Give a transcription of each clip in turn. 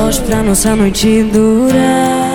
caos pra nossa noite durar.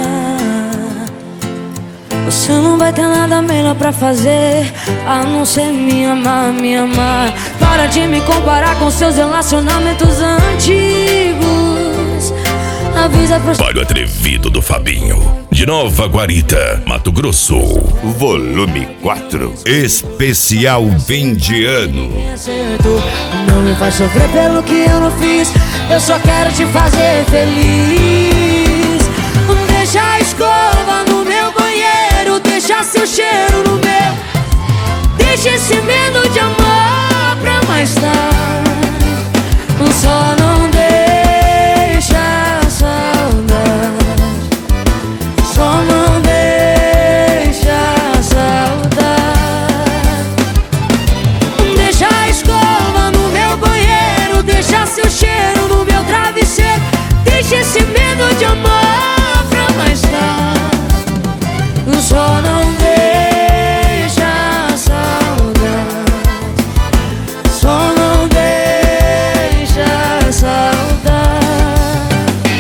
Você não vai ter nada melhor pra fazer a não ser me amar, me amar. Para de me comparar com seus relacionamentos antigos. Avisa pros... Palho Atrevido do Fabinho, de Nova Guarita, Mato Grosso. Volume 4, especial fim de ano. Não me faz sofrer pelo que eu não fiz. Eu só quero te fazer feliz. Deixa a escova no meu banheiro, deixa seu cheiro no meu. Deixa esse medo de amar pra mais tarde. Só não deixa a saudade. Só não deixa a saudade. Deixa a escova no meu banheiro, deixa seu cheiro no meu travesseiro. Deixa esse medo de amar pra mais tarde. Só não deixa a saudade. Só não deixa a saudade.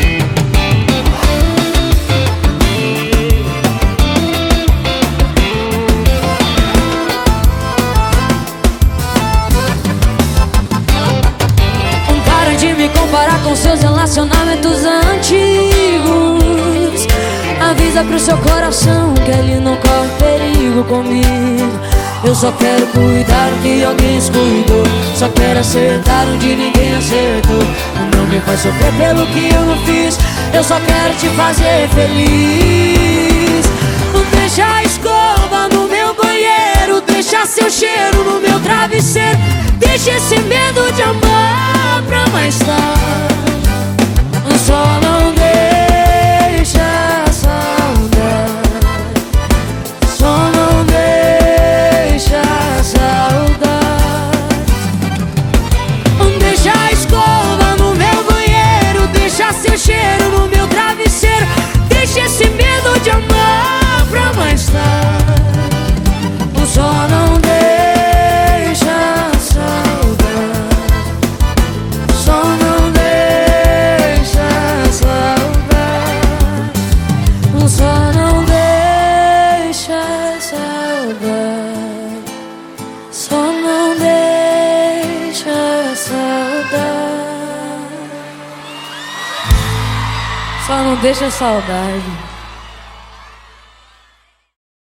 Para de me comparar com seus relacionamentos antigos. Avisa pro seu coração que ele não corre perigo comigo. Eu só quero cuidar do que alguém descuidou. Só quero acertar onde ninguém acertou. Não me faz sofrer pelo que eu não fiz. Eu só quero te fazer feliz. Deixa a escova no meu banheiro, deixa seu cheiro no meu travesseiro. Deixa esse medo de amar pra mais tarde. Só não deixa a saudade. Só não deixa a saudade. Deixa a escova no meu banheiro, deixa seu cheiro no meu travesseiro. Deixa esse medo de amar pra mais tarde. Só não deixa a saudade. Só não deixa a saudade. Só não deixa a saudade. Só não deixa a saudade. Só não deixa a saudade.